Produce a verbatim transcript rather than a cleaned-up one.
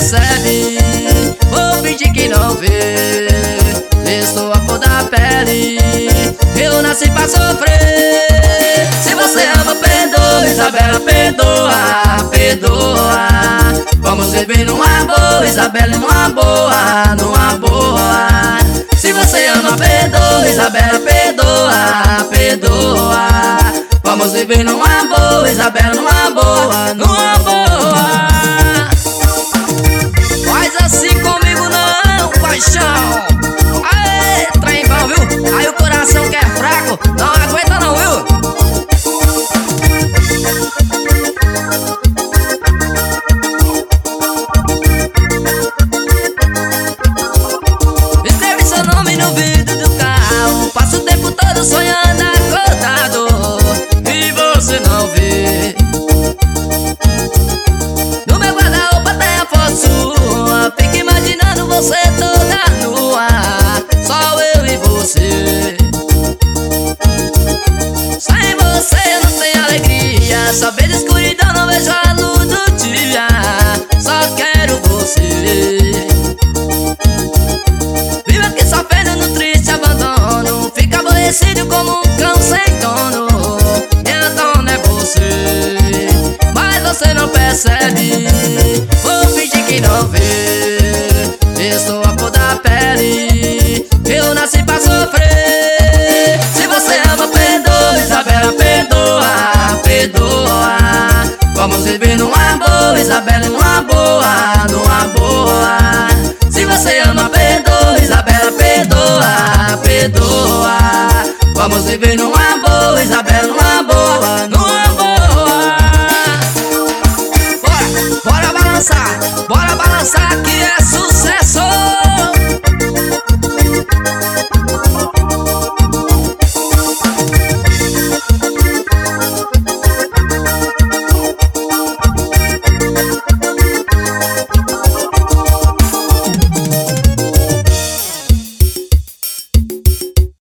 percebe, vou fingir que não vê. Eu sou a cor da pele, eu nasci pra sofrer. Se você ama, perdoa, Isabela, perdoa, perdoa. Vamos viver numa boa, Isabela, numa boa, numa boa. Se você ama, perdoa, Isabela, perdoa, perdoa. Vamos viver numa boa, Isabela, numa boa, numa boa.